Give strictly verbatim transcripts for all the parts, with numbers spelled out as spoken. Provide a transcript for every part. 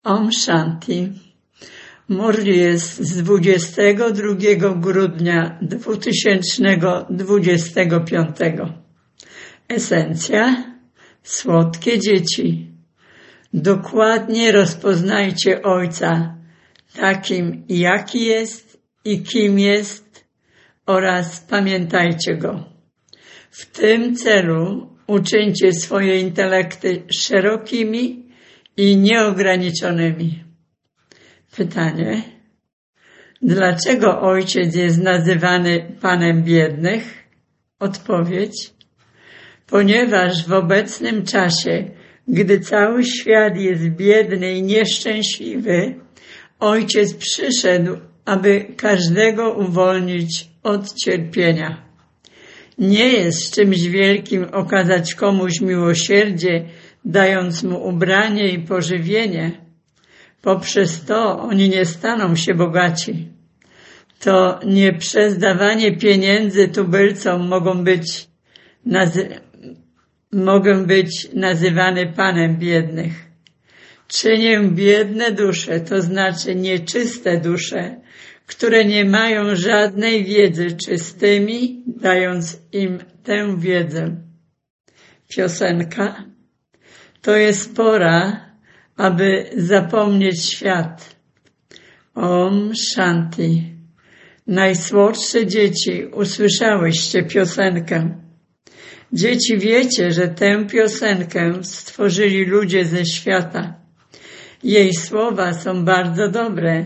Om Shanti. Murli jest z dwudziestego drugiego grudnia dwa tysiące dwudziestego piątego. Esencja. Słodkie dzieci. Dokładnie rozpoznajcie Ojca takim, jaki jest i kim jest, oraz pamiętajcie Go. W tym celu uczyńcie swoje intelekty szerokimi i nieograniczonymi. Pytanie. Dlaczego Ojciec jest nazywany Panem biednych? Odpowiedź. Ponieważ w obecnym czasie, gdy cały świat jest biedny i nieszczęśliwy, Ojciec przyszedł, aby każdego uwolnić od cierpienia. Nie jest czymś wielkim okazać komuś miłosierdzie, dając mu ubranie i pożywienie. Poprzez to oni nie staną się bogaci. To nie przez dawanie pieniędzy tubylcom mogą być, nazy- mogą być nazywane Panem biednych. Czynię biedne dusze, to znaczy nieczyste dusze, które nie mają żadnej wiedzy, czystymi, dając im tę wiedzę. Piosenka. To jest pora, aby zapomnieć świat. Om Shanti. Najsłodsze dzieci, usłyszałyście piosenkę. Dzieci, wiecie, że tę piosenkę stworzyli ludzie ze świata. Jej słowa są bardzo dobre.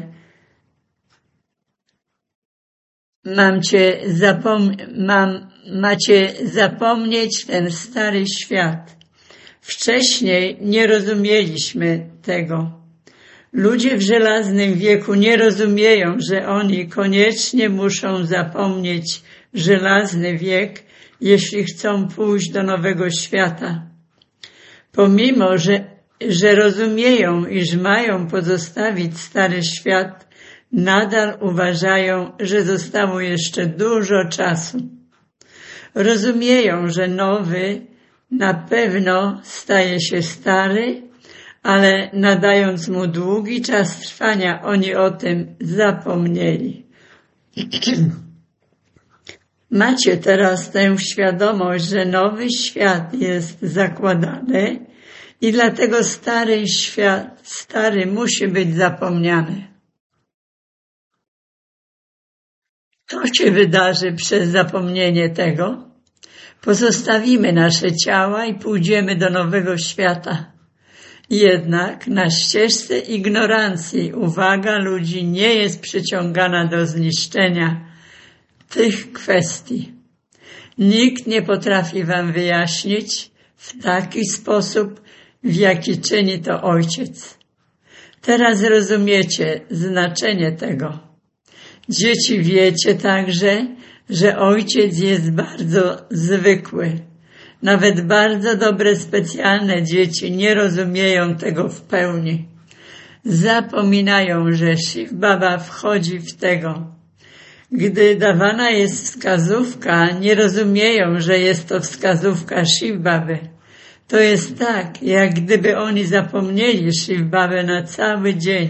Mam cię zapom- mam, macie zapomnieć ten stary świat. Wcześniej nie rozumieliśmy tego. Ludzie w żelaznym wieku nie rozumieją, że oni koniecznie muszą zapomnieć żelazny wiek, jeśli chcą pójść do nowego świata. Pomimo, że, że rozumieją, iż mają pozostawić stary świat, nadal uważają, że zostało jeszcze dużo czasu. Rozumieją, że nowy na pewno staje się stary, ale nadając mu długi czas trwania, oni o tym zapomnieli. Macie teraz tę świadomość, że nowy świat jest zakładany i dlatego stary świat, stary musi być zapomniany. Co się wydarzy przez zapomnienie tego? Pozostawimy nasze ciała i pójdziemy do nowego świata. Jednak na ścieżce ignorancji uwaga ludzi nie jest przyciągana do zniszczenia tych kwestii. Nikt nie potrafi wam wyjaśnić w taki sposób, w jaki czyni to Ojciec. Teraz rozumiecie znaczenie tego. Dzieci, wiecie także, że Ojciec jest bardzo zwykły. Nawet bardzo dobre, specjalne dzieci nie rozumieją tego w pełni. Zapominają, że Shiv Baba wchodzi w tego. Gdy dawana jest wskazówka, nie rozumieją, że jest to wskazówka Shiv Baby. To jest tak, jak gdyby oni zapomnieli Shiv Babę na cały dzień.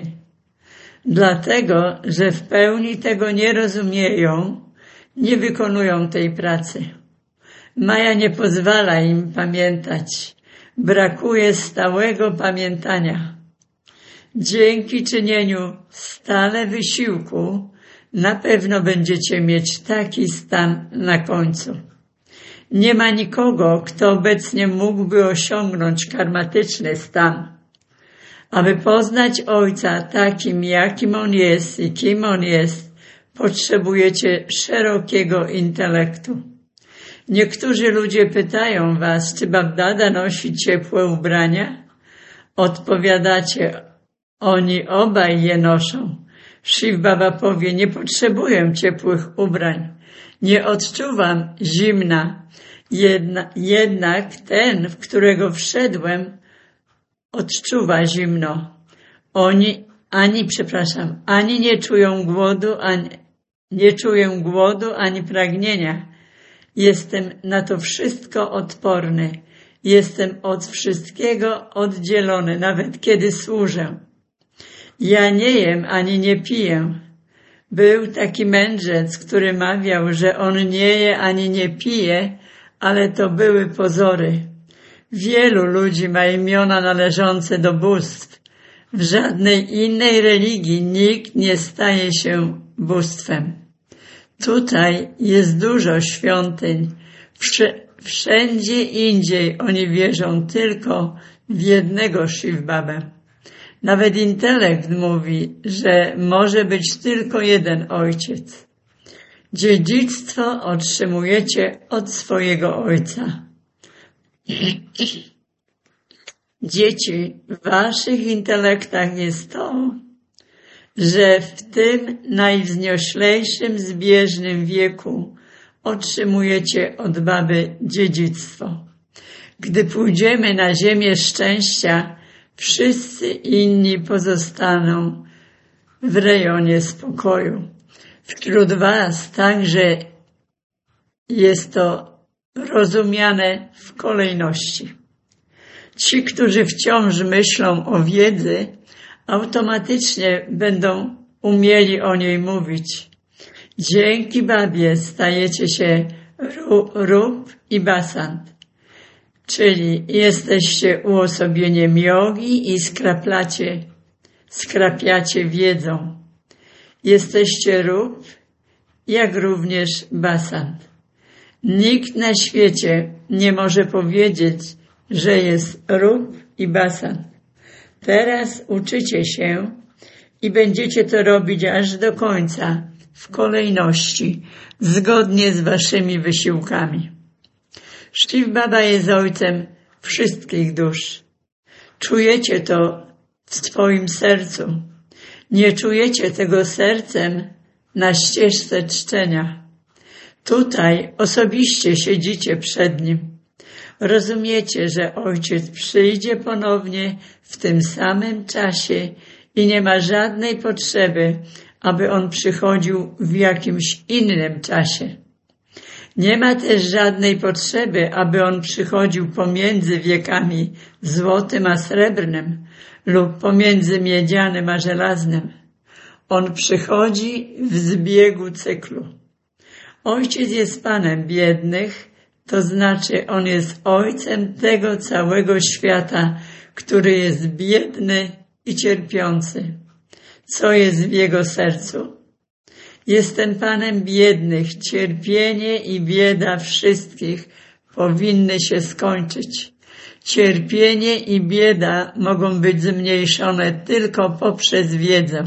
Dlatego, że w pełni tego nie rozumieją, nie wykonują tej pracy. Maja nie pozwala im pamiętać. Brakuje stałego pamiętania. Dzięki czynieniu stale wysiłku na pewno będziecie mieć taki stan na końcu. Nie ma nikogo, kto obecnie mógłby osiągnąć karmatyczny stan. Aby poznać Ojca takim, jakim On jest i kim On jest, potrzebujecie szerokiego intelektu. Niektórzy ludzie pytają was, czy Babdada nosi ciepłe ubrania? Odpowiadacie, oni obaj je noszą. Shiv Baba powie, nie potrzebuję ciepłych ubrań, nie odczuwam zimna, Jedna, jednak ten, w którego wszedłem, odczuwa zimno. Oni, ani, przepraszam, ani nie czują głodu, ani nie czuję głodu, ani pragnienia. Jestem na to wszystko odporny. Jestem od wszystkiego oddzielony, nawet kiedy służę. Ja nie jem ani nie piję. Był taki mędrzec, który mawiał, że on nie je ani nie pije, ale to były pozory. Wielu ludzi ma imiona należące do bóstw. W żadnej innej religii nikt nie staje się bóstwem. Tutaj jest dużo świątyń. Wszędzie indziej oni wierzą tylko w jednego Shiv-babę. Nawet intelekt mówi, że może być tylko jeden ojciec. Dziedzictwo otrzymujecie od swojego ojca. Dzieci, w waszych intelektach jest to, że w tym najwznioślejszym zbieżnym wieku otrzymujecie od baby dziedzictwo. Gdy pójdziemy na ziemię szczęścia, wszyscy inni pozostaną w rejonie spokoju. Wśród was także jest to rozumiane w kolejności. Ci, którzy wciąż myślą o wiedzy, automatycznie będą umieli o niej mówić. Dzięki babie stajecie się rób i basant, czyli jesteście uosobieniem jogi i skraplacie, skrapiacie wiedzą. Jesteście rób, jak również basant. Nikt na świecie nie może powiedzieć, że jest rób i basant. Teraz uczycie się i będziecie to robić aż do końca, w kolejności, zgodnie z waszymi wysiłkami. Shiv Baba jest ojcem wszystkich dusz. Czujecie to w swoim sercu. Nie czujecie tego sercem na ścieżce czczenia. Tutaj osobiście siedzicie przed nim. Rozumiecie, że ojciec przyjdzie ponownie w tym samym czasie i nie ma żadnej potrzeby, aby on przychodził w jakimś innym czasie. Nie ma też żadnej potrzeby, aby on przychodził pomiędzy wiekami złotym a srebrnym lub pomiędzy miedzianym a żelaznym. On przychodzi w zbiegu cyklu. Ojciec jest Panem biednych, to znaczy on jest ojcem tego całego świata, który jest biedny i cierpiący. Co jest w jego sercu? Jestem Panem biednych, cierpienie i bieda wszystkich powinny się skończyć. Cierpienie i bieda mogą być zmniejszone tylko poprzez wiedzę.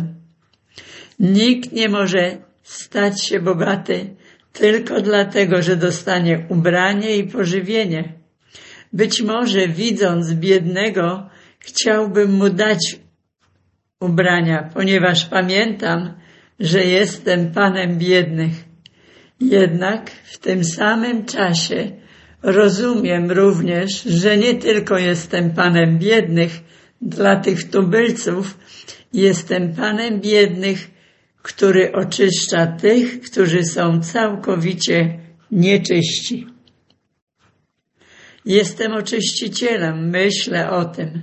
Nikt nie może stać się bogaty tylko dlatego, że dostanie ubranie i pożywienie. Być może widząc biednego, chciałbym mu dać ubrania, ponieważ pamiętam, że jestem Panem biednych. Jednak w tym samym czasie rozumiem również, że nie tylko jestem Panem biednych dla tych tubylców, jestem Panem biednych, który oczyszcza tych, którzy są całkowicie nieczyści. Jestem oczyścicielem, myślę o tym.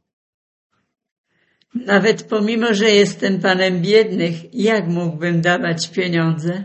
Nawet pomimo, że jestem Panem biednych, jak mógłbym dawać pieniądze?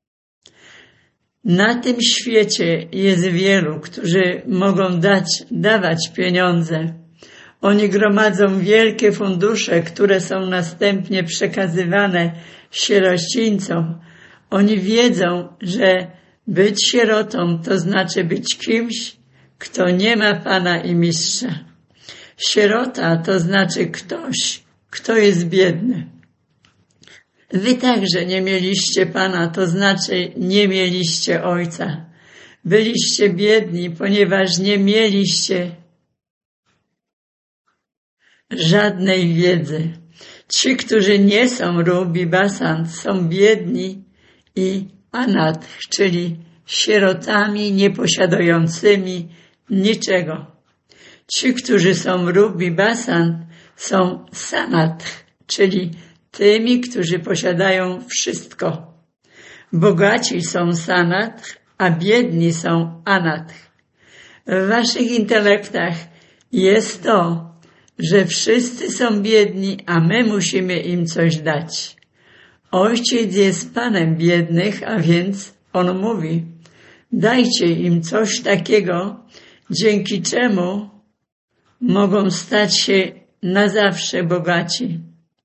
Na tym świecie jest wielu, którzy mogą dać, dawać pieniądze. Oni gromadzą wielkie fundusze, które są następnie przekazywane sierocińcom. Oni wiedzą, że być sierotą to znaczy być kimś, kto nie ma Pana i Mistrza. Sierota to znaczy ktoś, kto jest biedny. Wy także nie mieliście Pana, to znaczy nie mieliście Ojca. Byliście biedni, ponieważ nie mieliście żadnej wiedzy. Ci, którzy nie są Rubi Basant, są biedni i anath, czyli sierotami nieposiadającymi niczego. Ci, którzy są Rubi Basant, są Sanath, czyli tymi, którzy posiadają wszystko. Bogaci są Sanath, a biedni są Anath. W waszych intelektach jest to, że wszyscy są biedni, a my musimy im coś dać. Ojciec jest Panem biednych, a więc On mówi, dajcie im coś takiego, dzięki czemu mogą stać się na zawsze bogaci.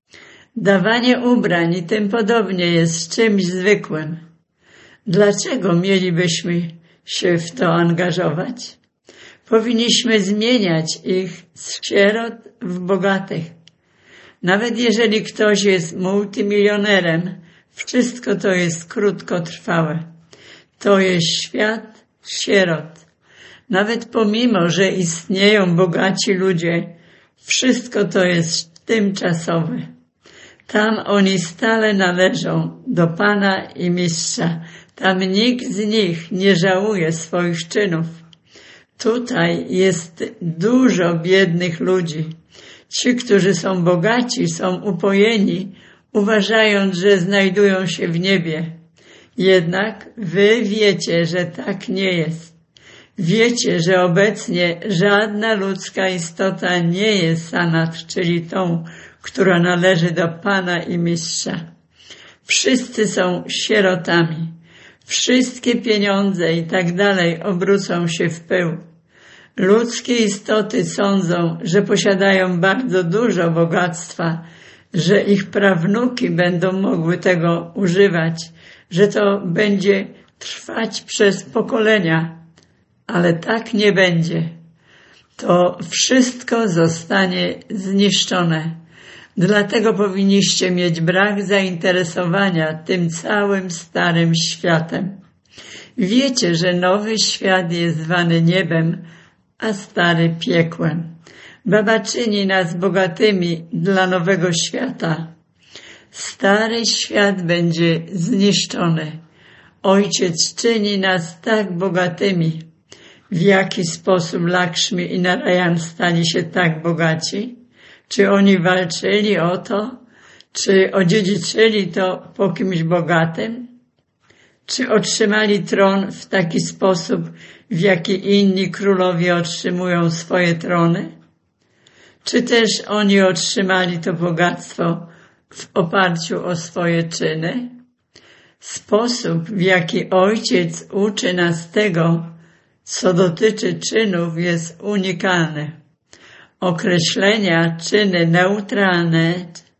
Dawanie ubrań i tym podobnie jest czymś zwykłym. Dlaczego mielibyśmy się w to angażować? Powinniśmy zmieniać ich z sierot w bogatych. Nawet jeżeli ktoś jest multimilionerem, wszystko to jest krótkotrwałe. To jest świat sierot. Nawet pomimo, że istnieją bogaci ludzie, wszystko to jest tymczasowe. Tam oni stale należą do Pana i Mistrza. Tam nikt z nich nie żałuje swoich czynów. Tutaj jest dużo biednych ludzi. Ci, którzy są bogaci, są upojeni, uważając, że znajdują się w niebie. Jednak wy wiecie, że tak nie jest. Wiecie, że obecnie żadna ludzka istota nie jest sanat, czyli tą, która należy do Pana i Mistrza. Wszyscy są sierotami. Wszystkie pieniądze i tak dalej obrócą się w pył. Ludzkie istoty sądzą, że posiadają bardzo dużo bogactwa, że ich prawnuki będą mogły tego używać, że to będzie trwać przez pokolenia, ale tak nie będzie. To wszystko zostanie zniszczone. Dlatego powinniście mieć brak zainteresowania tym całym starym światem. Wiecie, że nowy świat jest zwany niebem, a stary piekłem. Baba czyni nas bogatymi dla nowego świata. Stary świat będzie zniszczony. Ojciec czyni nas tak bogatymi. W jaki sposób Lakshmi i Narayan stali się tak bogaci? Czy oni walczyli o to? Czy odziedziczyli to po kimś bogatym? Czy otrzymali tron w taki sposób, w jaki inni królowie otrzymują swoje trony? Czy też oni otrzymali to bogactwo w oparciu o swoje czyny? Sposób, w jaki Ojciec uczy nas tego, co dotyczy czynów, jest unikalny. Określenia czyny neutralne,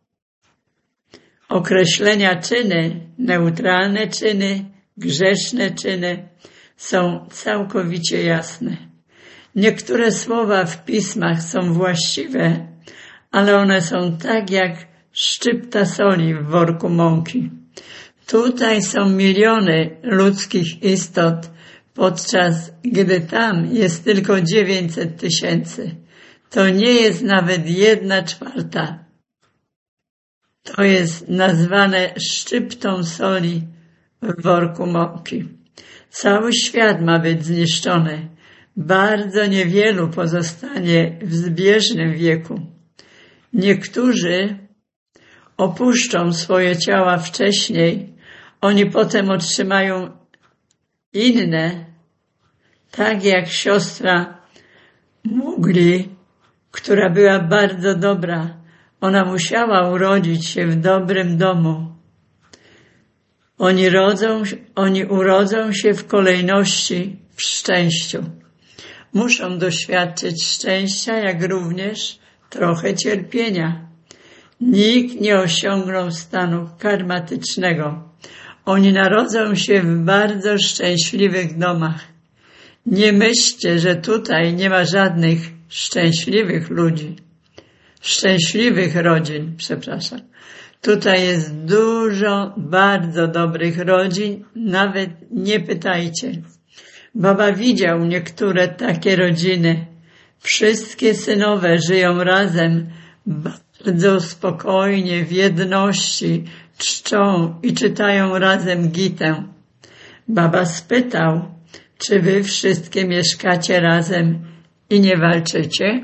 określenia czyny, neutralne czyny, grzeszne czyny są całkowicie jasne. Niektóre słowa w pismach są właściwe, ale one są tak jak szczypta soli w worku mąki. Tutaj są miliony ludzkich istot, podczas gdy tam jest tylko dziewięćset tysięcy. To nie jest nawet jedna czwarta. To jest nazwane szczyptą soli w worku mąki. Cały świat ma być zniszczony. Bardzo niewielu pozostanie w zbieżnym wieku. Niektórzy opuszczą swoje ciała wcześniej, oni potem otrzymają inne, tak jak siostra Mugli, która była bardzo dobra. Ona musiała urodzić się w dobrym domu. Oni, rodzą, oni urodzą się w kolejności w szczęściu. Muszą doświadczyć szczęścia, jak również trochę cierpienia. Nikt nie osiągnął stanu karmatycznego. Oni narodzą się w bardzo szczęśliwych domach. Nie myślcie, że tutaj nie ma żadnych szczęśliwych ludzi. Szczęśliwych rodzin, przepraszam. Tutaj jest dużo bardzo dobrych rodzin, nawet nie pytajcie. Baba widział niektóre takie rodziny. Wszystkie synowe żyją razem, bardzo spokojnie, w jedności, czczą i czytają razem Gitę. Baba spytał, czy wy wszystkie mieszkacie razem i nie walczycie?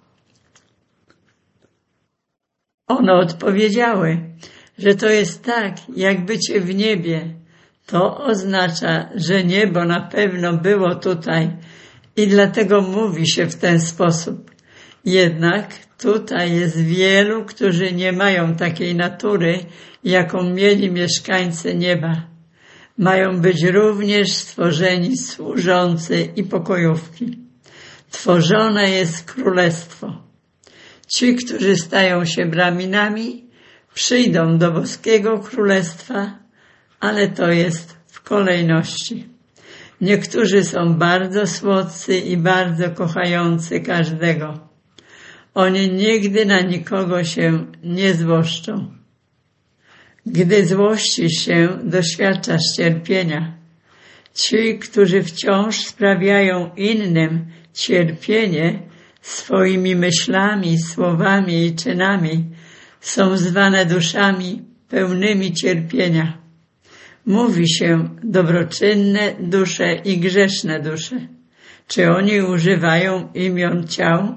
One odpowiedziały, że to jest tak, jak bycie w niebie. To oznacza, że niebo na pewno było tutaj i dlatego mówi się w ten sposób. Jednak tutaj jest wielu, którzy nie mają takiej natury, jaką mieli mieszkańcy nieba. Mają być również stworzeni służący i pokojówki. Tworzone jest królestwo. Ci, którzy stają się braminami, przyjdą do boskiego królestwa, ale to jest w kolejności. Niektórzy są bardzo słodcy i bardzo kochający każdego. Oni nigdy na nikogo się nie złoszczą. Gdy złościsz się, doświadczasz cierpienia. Ci, którzy wciąż sprawiają innym cierpienie swoimi myślami, słowami i czynami, są zwane duszami pełnymi cierpienia. Mówi się dobroczynne dusze i grzeszne dusze. Czy oni używają imion ciał?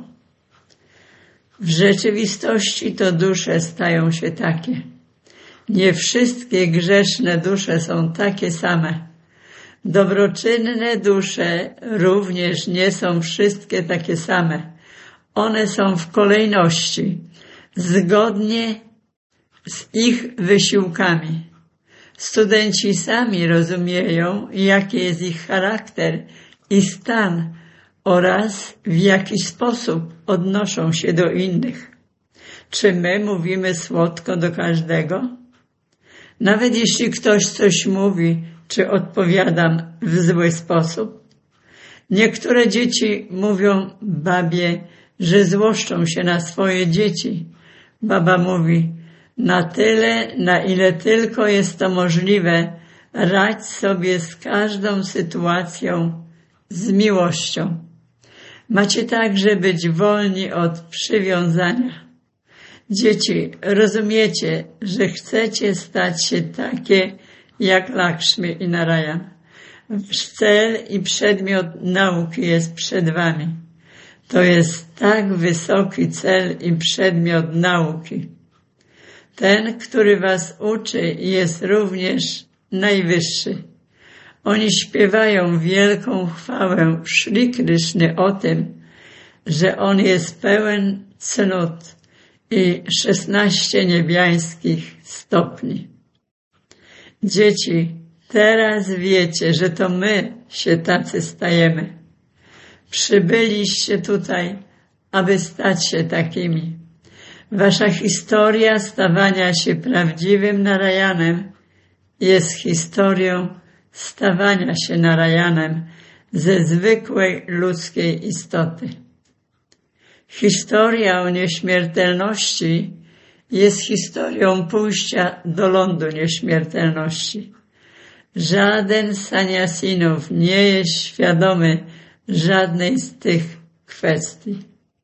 W rzeczywistości to dusze stają się takie. Nie wszystkie grzeszne dusze są takie same. Dobroczynne dusze również nie są wszystkie takie same. One są w kolejności, zgodnie z ich wysiłkami. Studenci sami rozumieją, jaki jest ich charakter i stan oraz w jaki sposób odnoszą się do innych. Czy my mówimy słodko do każdego? Nawet jeśli ktoś coś mówi, czy odpowiadam w zły sposób? Niektóre dzieci mówią babie, że złoszczą się na swoje dzieci. Baba mówi, na tyle, na ile tylko jest to możliwe, radź sobie z każdą sytuacją z miłością. Macie także być wolni od przywiązania. Dzieci, rozumiecie, że chcecie stać się takie jak Lakshmi i Narayan. Wasz cel i przedmiot nauki jest przed wami. To jest tak wysoki cel i przedmiot nauki. Ten, który was uczy, jest również najwyższy. Oni śpiewają wielką chwałę Shri Kryszny o tym, że On jest pełen cnót i szesnaście niebiańskich stopni. Dzieci, teraz wiecie, że to my się tacy stajemy. Przybyliście tutaj, aby stać się takimi. Wasza historia stawania się prawdziwym Narayanem jest historią stawania się Narayanem ze zwykłej ludzkiej istoty. Historia o nieśmiertelności jest historią pójścia do lądu nieśmiertelności. Żaden z saniasinów nie jest świadomy żadnej z tych kwestii.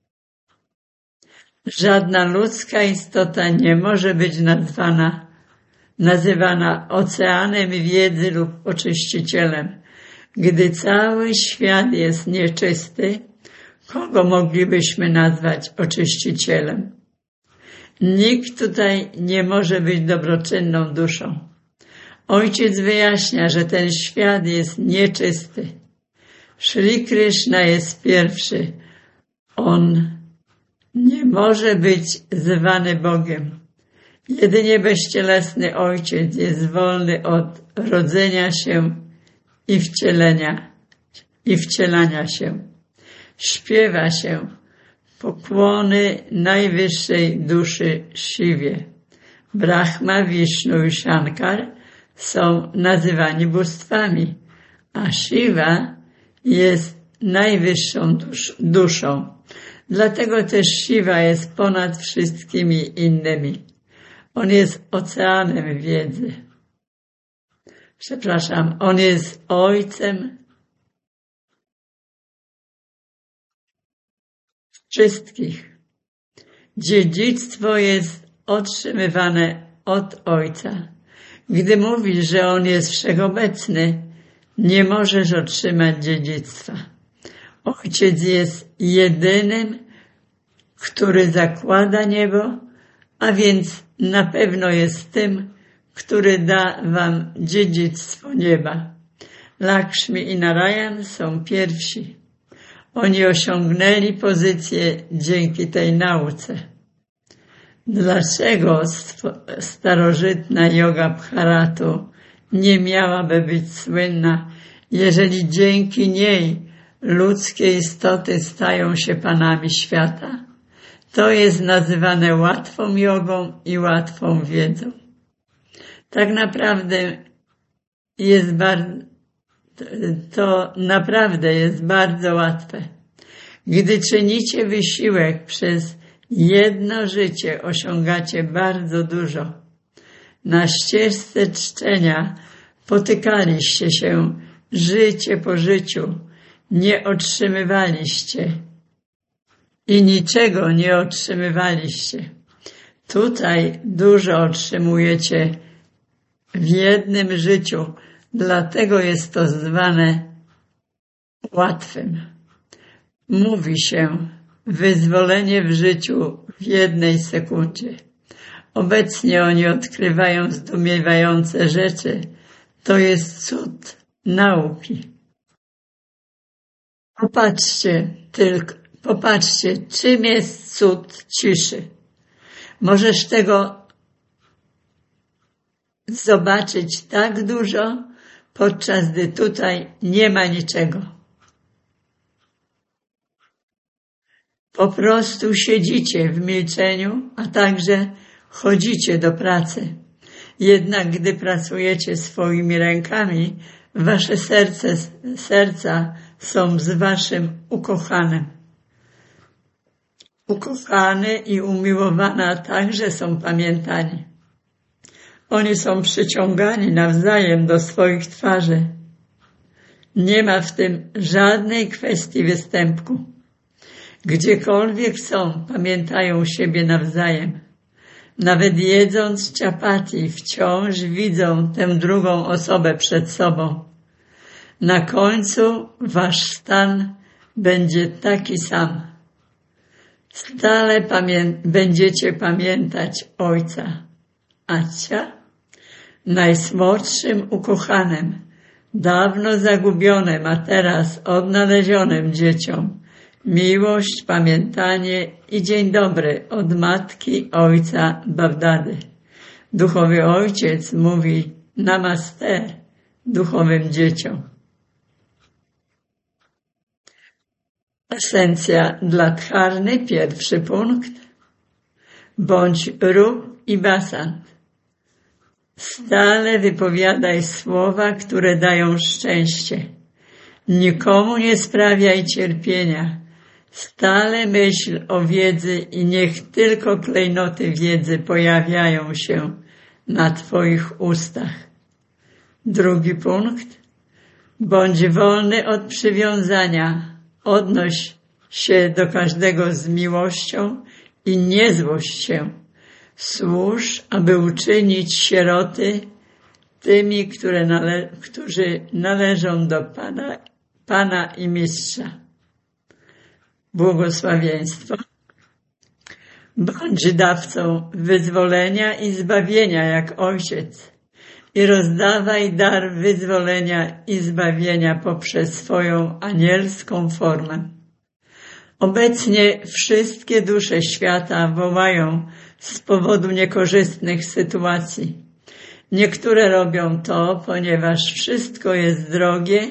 Żadna ludzka istota nie może być nazwana, nazywana oceanem wiedzy lub oczyścicielem. Gdy cały świat jest nieczysty, kogo moglibyśmy nazwać oczyścicielem? Nikt tutaj nie może być dobroczynną duszą. Ojciec wyjaśnia, że ten świat jest nieczysty. Shri Krishna jest pierwszy. On nie może być zwany Bogiem. Jedynie bezcielesny Ojciec jest wolny od rodzenia się i wcielenia, i wcielania się. Śpiewa się pokłony najwyższej duszy Shiwie. Brahma, Wisznu i Shankar są nazywani bóstwami, a Shiva jest najwyższą dusz, duszą. Dlatego też Shiva jest ponad wszystkimi innymi. On jest oceanem wiedzy. Przepraszam, on jest Ojcem wszystkich. Dziedzictwo jest otrzymywane od Ojca. Gdy mówisz, że On jest wszechobecny, nie możesz otrzymać dziedzictwa. Ojciec jest jedynym, który zakłada niebo, a więc na pewno jest tym, który da wam dziedzictwo nieba. Lakshmi i Narayan są pierwsi. Oni osiągnęli pozycję dzięki tej nauce. Dlaczego starożytna joga Bharatu nie miałaby być słynna, jeżeli dzięki niej ludzkie istoty stają się panami świata? To jest nazywane łatwą jogą i łatwą wiedzą. Tak naprawdę jest bardzo, to naprawdę jest bardzo łatwe. Gdy czynicie wysiłek przez jedno życie, osiągacie bardzo dużo. Na ścieżce czczenia potykaliście się życie po życiu, nie otrzymywaliście i niczego nie otrzymywaliście. Tutaj dużo otrzymujecie w jednym życiu, dlatego jest to zwane łatwym. Mówi się wyzwolenie w życiu w jednej sekundzie. Obecnie oni odkrywają zdumiewające rzeczy. To jest cud nauki. Popatrzcie tylko, popatrzcie, czym jest cud ciszy. Możesz tego zobaczyć tak dużo, podczas gdy tutaj nie ma niczego. Po prostu siedzicie w milczeniu, a także chodzicie do pracy. Jednak gdy pracujecie swoimi rękami, wasze serce, serca są z waszym ukochanym. Ukochany i umiłowana także są pamiętani. Oni są przyciągani nawzajem do swoich twarzy. Nie ma w tym żadnej kwestii występku. Gdziekolwiek są, pamiętają siebie nawzajem. Nawet jedząc chapati, wciąż widzą tę drugą osobę przed sobą. Na końcu wasz stan będzie taki sam. Stale pamię- będziecie pamiętać Ojca. Acia, najsmodszym ukochanym, dawno zagubionym, a teraz odnalezionym dzieciom. Miłość, pamiętanie i dzień dobry od matki, ojca, Babdady. Duchowy ojciec mówi namaste duchowym dzieciom. Esencja dla dharny, pierwszy punkt. Bądź rób i basant. Stale wypowiadaj słowa, które dają szczęście. Nikomu nie sprawiaj cierpienia. Stale myśl o wiedzy i niech tylko klejnoty wiedzy pojawiają się na twoich ustach. Drugi punkt. Bądź wolny od przywiązania. Odnoś się do każdego z miłością i nie złość się. Służ, aby uczynić sieroty tymi, które nale- którzy należą do Pana, Pana i Mistrza. Błogosławieństwo. Bądź dawcą wyzwolenia i zbawienia jak Ojciec i rozdawaj dar wyzwolenia i zbawienia poprzez swoją anielską formę. Obecnie wszystkie dusze świata wołają z powodu niekorzystnych sytuacji. Niektóre robią to, ponieważ wszystko jest drogie.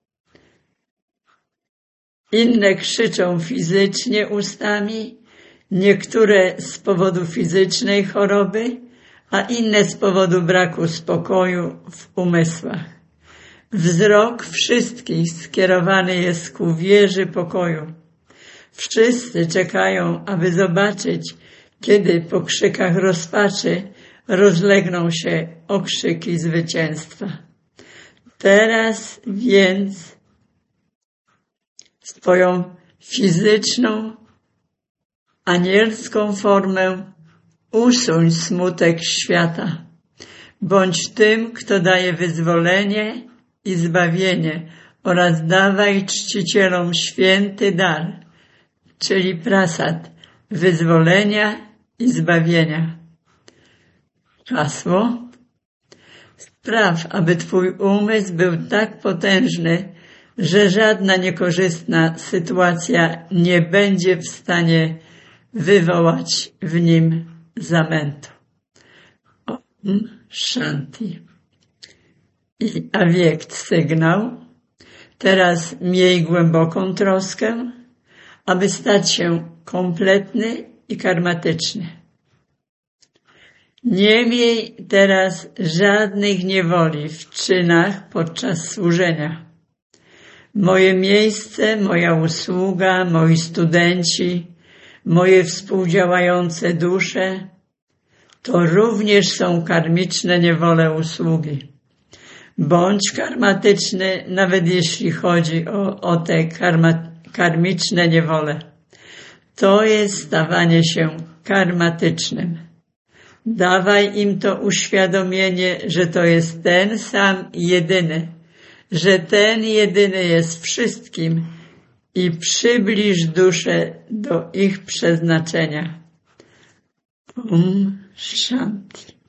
Inne krzyczą fizycznie ustami, niektóre z powodu fizycznej choroby, a inne z powodu braku spokoju w umysłach. Wzrok wszystkich skierowany jest ku wieży pokoju. Wszyscy czekają, aby zobaczyć, kiedy po krzykach rozpaczy rozlegną się okrzyki zwycięstwa. Teraz więc swoją fizyczną, anielską formę usuń smutek świata. Bądź tym, kto daje wyzwolenie i zbawienie oraz dawaj czcicielom święty dar, czyli prasad wyzwolenia i zbawienia. Hasło. Spraw, aby twój umysł był tak potężny, że żadna niekorzystna sytuacja nie będzie w stanie wywołać w nim zamętu. Om Shanti. I awiekt sygnał. Teraz miej głęboką troskę, aby stać się kompletny i karmatyczny. Nie miej teraz żadnych niewoli w czynach podczas służenia. Moje miejsce, moja usługa, moi studenci, moje współdziałające dusze, to również są karmiczne niewole usługi. Bądź karmatyczny, nawet jeśli chodzi o, o te karma, karmiczne niewole. To jest stawanie się karmatycznym. Dawaj im to uświadomienie, że to jest ten sam jedyny, że ten jedyny jest wszystkim i przybliż duszę do ich przeznaczenia. Om Shanti.